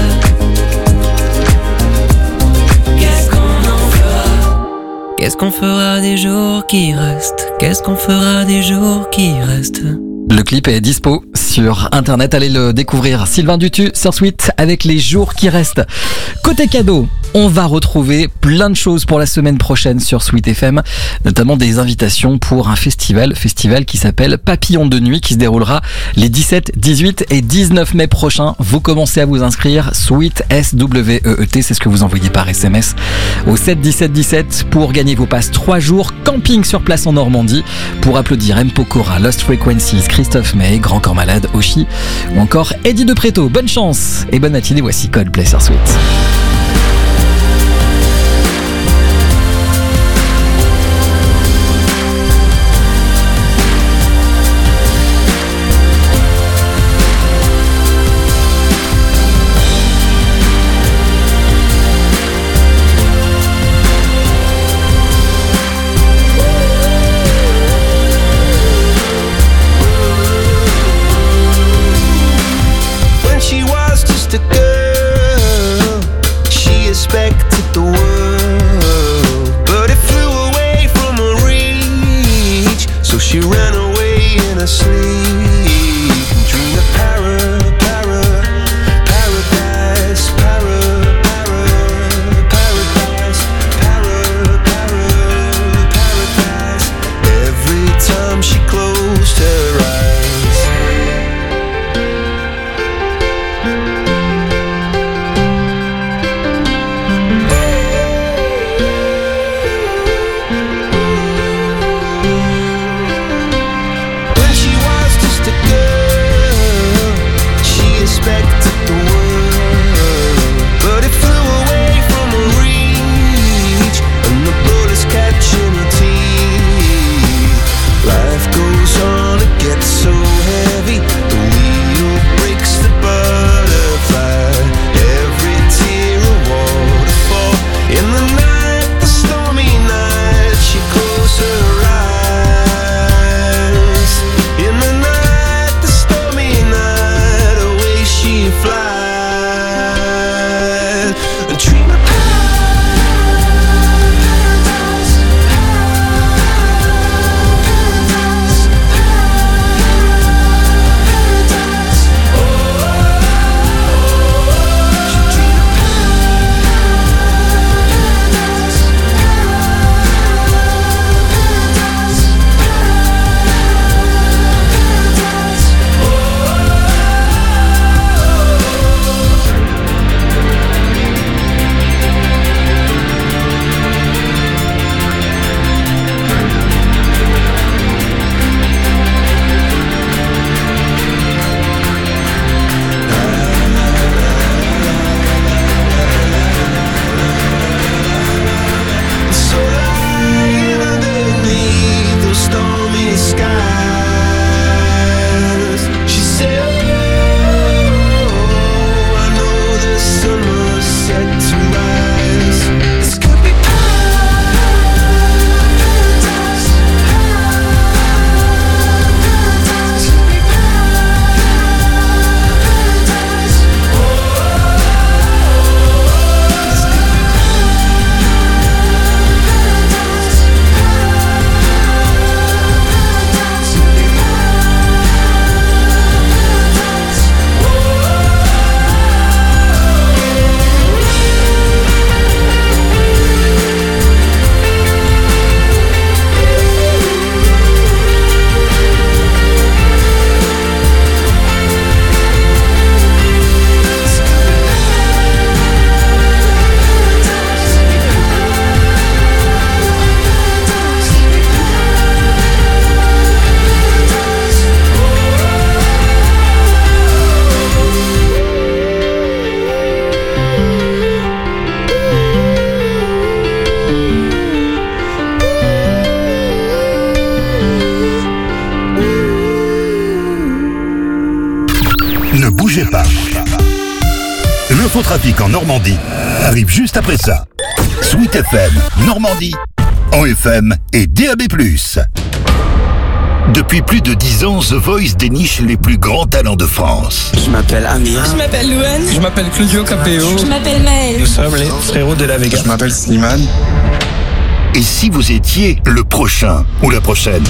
Qu'est-ce qu'on en fera? Qu'est-ce qu'on fera des jours qui restent? Qu'est-ce qu'on fera des jours qui restent? Le clip est dispo sur internet, allez le découvrir. Sylvain Dutu sur Sweet avec les jours qui restent. Côté cadeau, on va retrouver plein de choses pour la semaine prochaine sur Sweet F M, notamment des invitations pour un festival, festival qui s'appelle Papillon de Nuit, qui se déroulera les dix-sept, dix-huit et dix-neuf mai prochains. Vous commencez à vous inscrire, Sweet S W E E T, c'est ce que vous envoyez par S M S au sept dix-sept dix-sept pour gagner vos passes trois jours camping sur place en Normandie, pour applaudir M. Pokora, Lost Frequencies, Christophe May, Grand Corps Malade, Oshi ou encore Eddie De Preto. Bonne chance et bonne matinée, voici Coldplay sur Sweet. She ran away in her sleep and dreamed of para, para, paradise, para, para, paradise, para, para, paradise. Every time she closed her eyes. When she was just a Ne bougez pas. L'infotrafic en Normandie arrive juste après ça. Sweet F M, Normandie, en F M et D A B plus. Depuis plus de dix ans, The Voice déniche les plus grands talents de France. Je m'appelle Amir. Je m'appelle Louane. Je m'appelle Claudio Capéo. Je m'appelle Maël. Nous sommes les frérots de la Vega. Je m'appelle Slimane. Et si vous étiez le prochain ou la prochaine?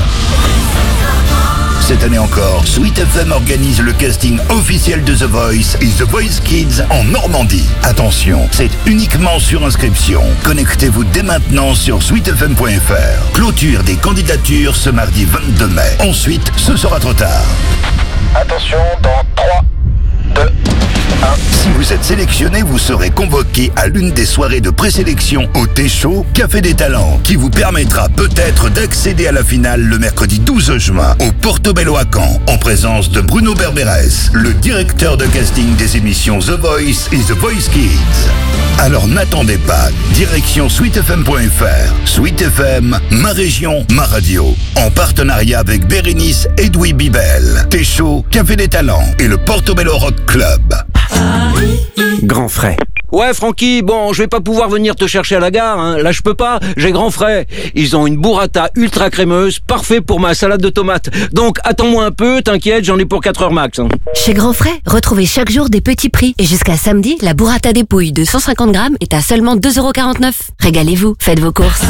Cette année encore, Sweet F M organise le casting officiel de The Voice et The Voice Kids en Normandie. Attention, c'est uniquement sur inscription. Connectez-vous dès maintenant sur sweet f m point f r. Clôture des candidatures ce mardi vingt-deux mai. Ensuite, ce sera trop tard. Attention, dans trois, deux, un. Si vous êtes sélectionné, vous serez convoqué à l'une des soirées de présélection au T-Show Café des Talents, qui vous permettra peut-être d'accéder à la finale le mercredi douze juin au Portobello à Caen, en présence de Bruno Berberes, le directeur de casting des émissions The Voice et The Voice Kids. Alors n'attendez pas, direction sweet f m point f r. Sweet F M, ma région, ma radio. En partenariat avec Bérénice Edoui Bibel, T-Show, Café des Talents et le Portobello Rock Club. Grand frais. Ouais, Francky, bon, je vais pas pouvoir venir te chercher à la gare, hein. Là, je peux pas, j'ai grand frais. Ils ont une burrata ultra crémeuse, parfait pour ma salade de tomates. Donc, attends-moi un peu, t'inquiète, j'en ai pour quatre heures max. Hein. Chez Grand Frais, retrouvez chaque jour des petits prix. Et jusqu'à samedi, la burrata des pouilles de cent cinquante grammes est à seulement deux euros quarante-neuf. Régalez-vous, faites vos courses.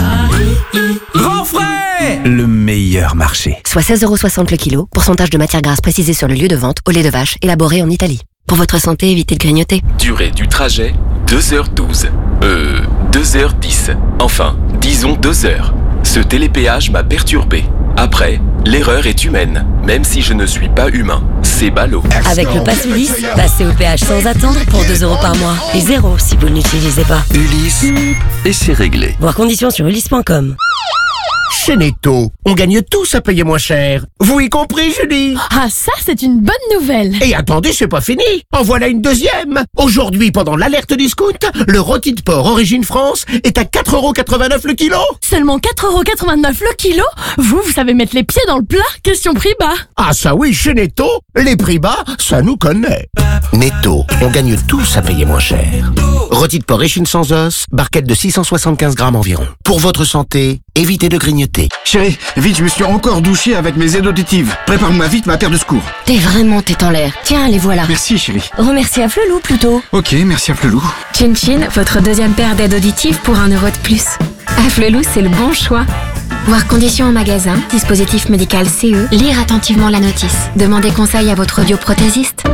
Grand frais! Le meilleur marché. Soit seize euros soixante le kilo, pourcentage de matière grasse précisé sur le lieu de vente, au lait de vache, élaboré en Italie. Pour votre santé, évitez de grignoter. Durée du trajet, deux heures douze. Euh, deux heures dix. Enfin, disons deux heures. Ce télépéage m'a perturbé. Après, l'erreur est humaine, même si je ne suis pas humain. C'est ballot. Avec le pass Ulysse, passez au péage sans attendre pour deux euros par mois. Et zéro si vous ne l'utilisez pas. Ulysse, et c'est réglé. Voir conditions sur ulysse point com. Chez Netto, on gagne tous à payer moins cher. Vous y compris, Julie? Ah, ça, c'est une bonne nouvelle. Et attendez, c'est pas fini. En voilà une deuxième. Aujourd'hui, pendant l'alerte discount, le rôti de porc Origine France est à quatre euros quatre-vingt-neuf le kilo. Seulement quatre euros quatre-vingt-neuf le kilo? Vous, vous savez mettre les pieds dans le plat? Question prix bas. Ah ça oui, chez Netto, les prix bas, ça nous connaît. Netto, on gagne tous à payer moins cher. Rôti de porc échine sans os, barquette de six cent soixante-quinze grammes environ. Pour votre santé, évitez de grignoter. Chérie, vite, je me suis encore douché avec mes aides auditives. Prépare-moi vite ma paire de secours. T'es vraiment tête en l'air. Tiens, les voilà. Merci, chérie. Remercie à Flelou plutôt. Ok, merci à Flelou. Chin Chin, votre deuxième paire d'aides auditives pour un euro de plus. À Flelou, c'est le bon choix. Voir conditions en magasin, dispositif médical C E, lire attentivement la notice. Demandez conseil à votre audioprothésiste.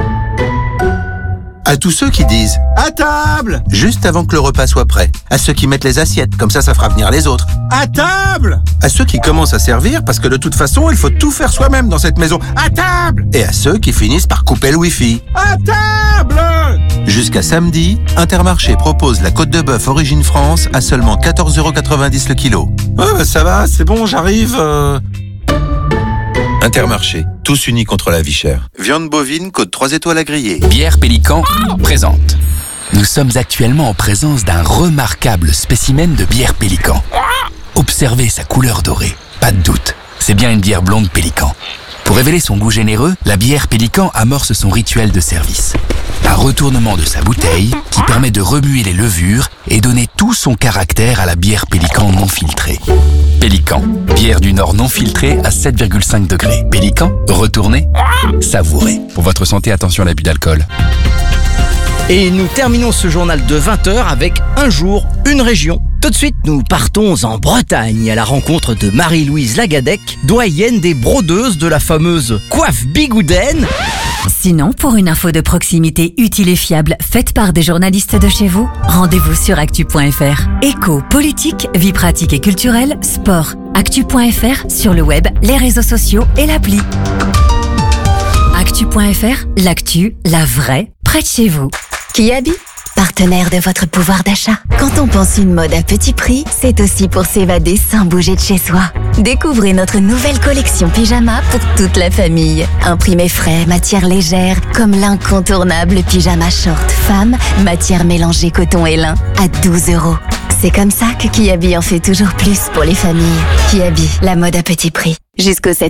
À tous ceux qui disent « à table !» juste avant que le repas soit prêt. À ceux qui mettent les assiettes, comme ça, ça fera venir les autres. « À table !» À ceux qui commencent à servir, parce que de toute façon, il faut tout faire soi-même dans cette maison. « À table !» Et à ceux qui finissent par couper le wifi. « À table !» Jusqu'à samedi, Intermarché propose la côte de bœuf Origine France à seulement quatorze euros quatre-vingt-dix le kilo. « Ouais, bah ça va, c'est bon, j'arrive... Euh... » Intermarché, tous unis contre la vie chère. Viande bovine, côte trois étoiles à griller. Bière Pélican présente. Nous sommes actuellement en présence d'un remarquable spécimen de bière Pélican. Observez sa couleur dorée. Pas de doute, c'est bien une bière blonde Pélican. Pour révéler son goût généreux, la bière Pélican amorce son rituel de service. Un retournement de sa bouteille qui permet de remuer les levures et donner tout son caractère à la bière Pélican non filtrée. Pélican, bière du Nord non filtrée à sept virgule cinq degrés. Pélican, retournez, savourez. Pour votre santé, attention à l'abus d'alcool. Et nous terminons ce journal de vingt heures avec un jour, une région. Tout de suite, nous partons en Bretagne à la rencontre de Marie-Louise Lagadec, doyenne des brodeuses de la fameuse coiffe bigoudaine. Sinon, pour une info de proximité utile et fiable, faite par des journalistes de chez vous, rendez-vous sur actu point f r. Éco, politique, vie pratique et culturelle, sport. actu point f r sur le web, les réseaux sociaux et l'appli. actu point f r, l'actu, la vraie, près de chez vous. Kiabi, partenaire de votre pouvoir d'achat. Quand on pense une mode à petit prix, c'est aussi pour s'évader sans bouger de chez soi. Découvrez notre nouvelle collection pyjama pour toute la famille. Imprimé frais, matière légère, comme l'incontournable pyjama short femme, matière mélangée coton et lin, à douze euros. C'est comme ça que Kiabi en fait toujours plus pour les familles. Kiabi, la mode à petit prix. Jusqu'au sept mai.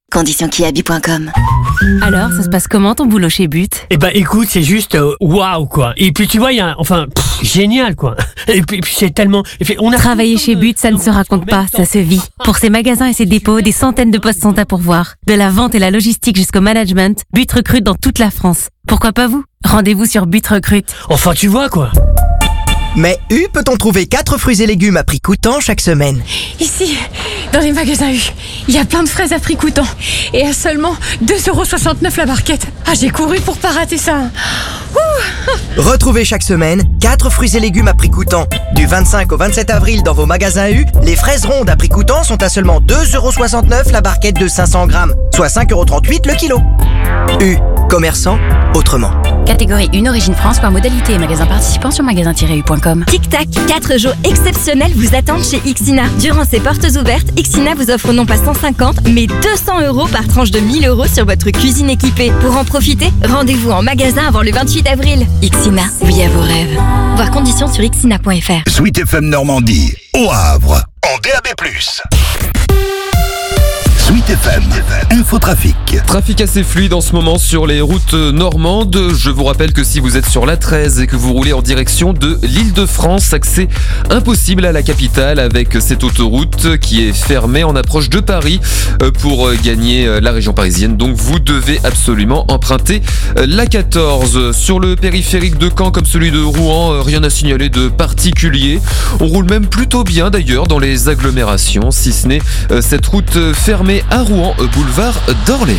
Conditions kiabi point com. Alors, ça se passe comment ton boulot chez But? Eh ben écoute, c'est juste euh, waouh quoi. Et puis tu vois, il y a enfin pff, génial quoi. Et puis, puis c'est tellement et puis, on a Travailler chez But, ça ne se raconte pas, ça se vit. Pour ses magasins et ses dépôts, des centaines de postes sont à pourvoir. De la vente et la logistique jusqu'au management, But recrute dans toute la France. Pourquoi pas vous? Rendez-vous sur But Recrute. Enfin tu vois quoi. Mais U peut-on trouver quatre fruits et légumes à prix coûtant chaque semaine? Ici, dans les magasins U, il y a plein de fraises à prix coûtant. Et à seulement deux euros soixante-neuf la barquette. Ah, j'ai couru pour pas rater ça. Ouh. Retrouvez chaque semaine quatre fruits et légumes à prix coûtant. Du vingt-cinq au vingt-sept avril dans vos magasins U, les fraises rondes à prix coûtant sont à seulement deux euros soixante-neuf la barquette de cinq cents grammes, soit cinq euros trente-huit le kilo. U, commerçant autrement. Catégorie un Origine France par modalité et magasin participant sur magasin tiret u point com. Tic-tac, quatre jours exceptionnels vous attendent chez Ixina. Durant ces portes ouvertes, Ixina vous offre non pas cent cinquante, mais deux cents euros par tranche de mille euros sur votre cuisine équipée. Pour en profiter, rendez-vous en magasin avant le vingt-huit avril. Ixina, oui à vos rêves. Voir conditions sur ixina point f r. Sweet F M Normandie, au Havre, en D A B plus. Sweet F M, Infotrafic. Trafic assez fluide en ce moment sur les routes normandes. Je vous rappelle que si vous êtes sur l'A treize et que vous roulez en direction de l'Île-de-France, accès impossible à la capitale avec cette autoroute qui est fermée en approche de Paris pour gagner la région parisienne. Donc vous devez absolument emprunter l'A quatorze. Sur le périphérique de Caen comme celui de Rouen, rien à signaler de particulier. On roule même plutôt bien d'ailleurs dans les agglomérations, si ce n'est cette route fermée à Rouen, boulevard d'Orléans.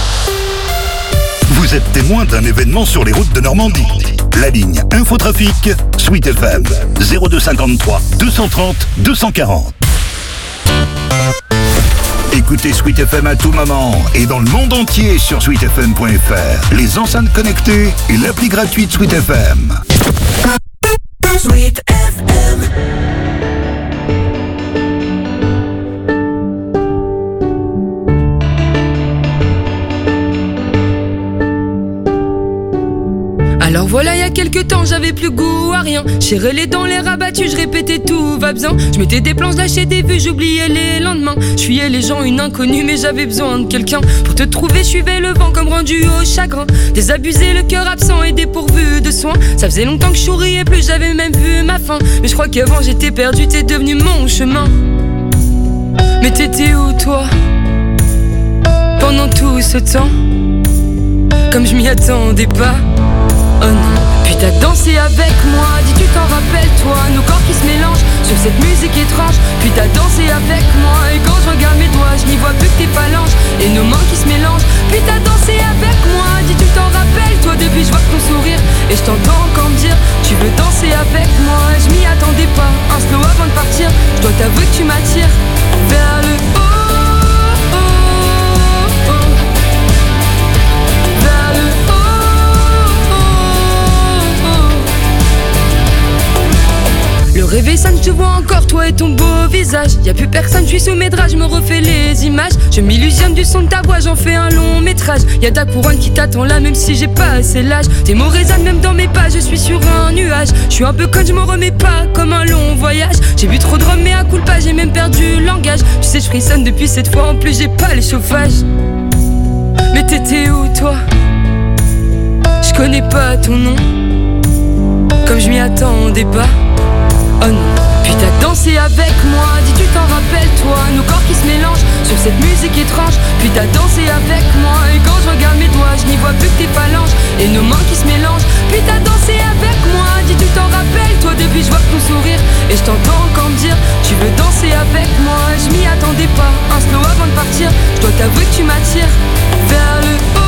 Vous êtes témoin d'un événement sur les routes de Normandie. La ligne Infotrafic, Sweet F M, zéro deux cinquante-trois deux cent trente deux cent quarante. Écoutez Sweet F M à tout moment et dans le monde entier sur sweet f m point f r, les enceintes connectées et l'appli gratuite Sweet F M. Sweet F M. Alors voilà, il y a quelques temps, j'avais plus goût à rien. Serré les dents, les rabattus, je répétais tout va bien. Je mettais des planches, lâchais des vues, j'oubliais les lendemains. Je fuyais les gens, une inconnue, mais j'avais besoin de quelqu'un. Pour te trouver, je suivais le vent comme rendu au chagrin. Désabusé, le cœur absent et dépourvu de soins. Ça faisait longtemps que je souriais plus, j'avais même vu ma fin. Mais je crois qu'avant j'étais perdu, t'es devenu mon chemin. Mais t'étais où toi pendant tout ce temps? Comme je m'y attendais pas. Oh non, puis t'as dansé avec moi, dis tu t'en rappelles toi, nos corps qui se mélangent sur cette musique étrange. Puis t'as dansé avec moi, et quand je regarde mes doigts, je n'y vois plus que tes phalanges et nos mains qui se mélangent. Puis t'as dansé avec moi, dis tu t'en rappelles toi, depuis je vois ton sourire et je t'entends encore me dire tu veux danser avec moi. Je m'y attendais pas, un slow avant de partir, je dois t'avouer que tu m'attires vers le haut. Le réveil sonne, je te vois encore, toi et ton beau visage. Y'a plus personne, je suis sous mes draps, je me refais les images. Je m'illusionne du son de ta voix, j'en fais un long métrage. Y'a ta couronne qui t'attend là, même si j'ai pas assez l'âge. Tes mots résonnent même dans mes pas, je suis sur un nuage. Je suis un peu conne, je m'en remets pas, comme un long voyage. J'ai bu trop de rhum, mais à coup pas, j'ai même perdu le langage. Tu sais, je frissonne depuis cette fois, en plus j'ai pas les chauffages. Mais t'étais où toi? Je connais pas ton nom, comme je m'y attendais pas. Oh non, puis t'as dansé avec moi, dis tu t'en rappelles toi, nos corps qui se mélangent sur cette musique étrange. Puis t'as dansé avec moi, et quand je regarde mes doigts, je n'y vois plus que tes phalanges et nos mains qui se mélangent. Puis t'as dansé avec moi, dis tu t'en rappelles toi, depuis je vois ton sourire et je t'entends encore me dire tu veux danser avec moi. Je m'y attendais pas, un slow avant de partir, je dois t'avouer que tu m'attires vers le haut.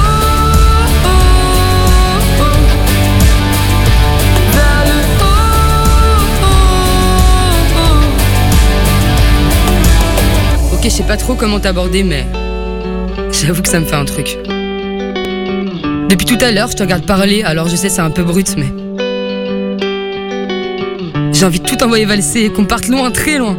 Ok, je sais pas trop comment t'aborder, mais j'avoue que ça me fait un truc. Depuis tout à l'heure, je te regarde parler, alors je sais c'est un peu brut, mais j'ai envie de tout envoyer valser et qu'on parte loin, très loin.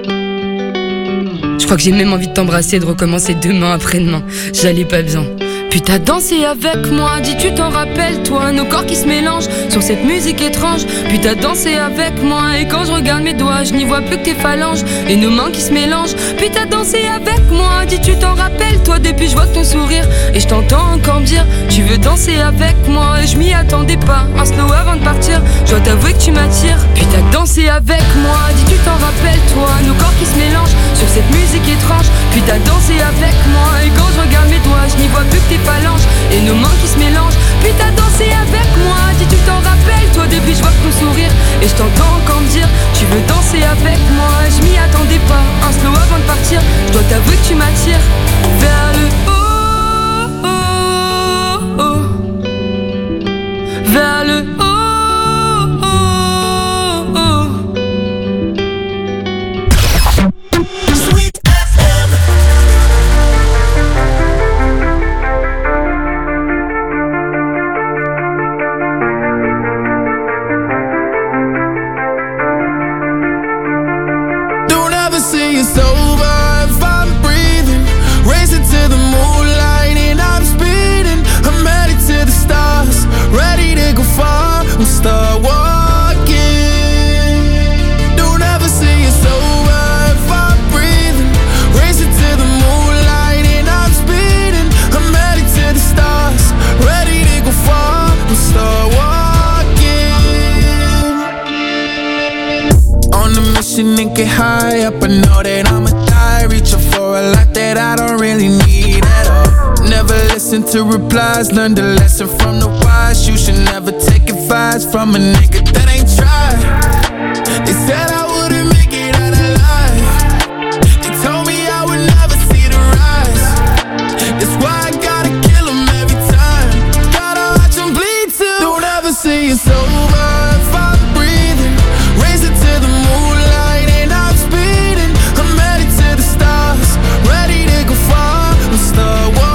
Je crois que j'ai même envie de t'embrasser et de recommencer demain après-demain. J'allais pas bien. Puis t'as dansé avec moi, dis tu t'en rappelles toi. Nos corps qui se mélangent sur cette musique étrange. Puis t'as dansé avec moi et quand je regarde mes doigts, je n'y vois plus que tes phalanges et nos mains qui se mélangent. Puis t'as dansé avec moi, dis tu t'en rappelles toi. Depuis je vois ton sourire et je t'entends encore me dire tu veux danser avec moi. Et je m'y attendais pas, un slow avant de partir. Je dois t'avouer que tu m'attires. Puis t'as dansé avec moi, dis tu t'en rappelles toi. Nos corps qui se mélangent sur cette musique étrange. Puis t'as dansé avec moi et quand je regarde mes doigts, je n'y vois plus que tes phalanges et nos mains qui se mélangent. Puis t'as dansé avec moi, dis tu t'en rappelles toi. Depuis je vois ton sourire et je t'entends encore me dire tu veux danser avec moi. Et je m'y attendais pas, un slow avant de partir. Je dois t'avouer que tu m'attires vers le haut, oh, oh. Vers le haut. Start walking. Don't ever say it's over if I'm breathing. Racing to the moonlight and I'm speeding. I'm headed to the stars, ready to go far. We'll start walking. On a mission and get high up. I know that I'ma die, reaching for a lot that I don't really need at all. Never listen to replies, learn the lesson from the wise. You should never take advice from a nigga that ain't tried. They said I wouldn't make it out alive. They told me I would never see the rise. That's why I gotta kill them every time. Gotta watch them bleed too. Don't ever say it's over if I'm breathing. Racing to the moonlight and I'm speeding. I'm headed to the stars, ready to go far. We'll start walking.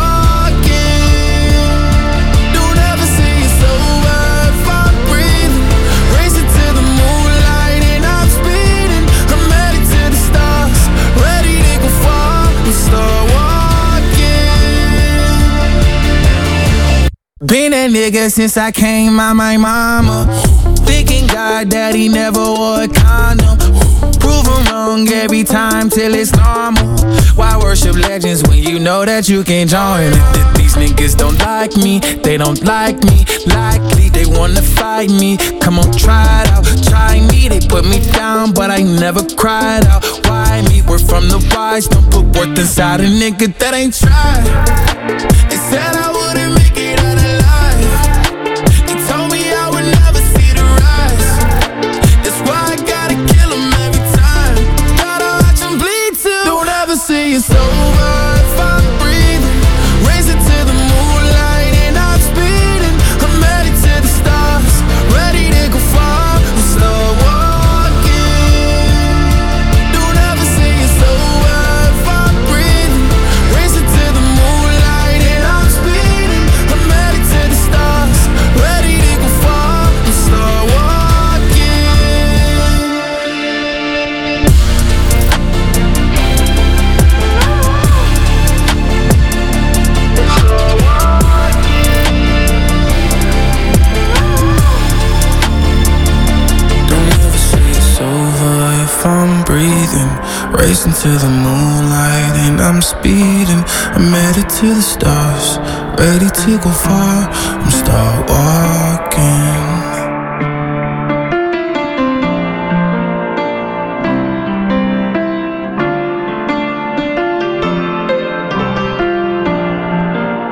Been a nigga since I came out my mama. Thinking God that he never wore a condom. Prove him wrong every time till it's normal. Why worship legends when you know that you can join it? These niggas don't like me, they don't like me. Likely they wanna fight me. Come on, try it out, try me. They put me down, but I never cried out. Why me? We're from the wise. Don't put worth inside a nigga that ain't tried. They said I wouldn't make it out alive. They told me I would never see the rise. That's why I gotta kill them every time. Gotta watch them bleed too. Don't ever say it's over if I'm breathing. Racing to the moonlight and I'm speeding. I'm headed to the stars, ready to go far. We'll start walking. Don't ever say it's over if I'm breathing. Racing to the moonlight and I'm speeding. I'm headed to the stars, ready to go far. We'll start walking. If I'm breathing, racing to the moonlight and I'm speeding. I'm headed to the stars, ready to go far. I'm start walking.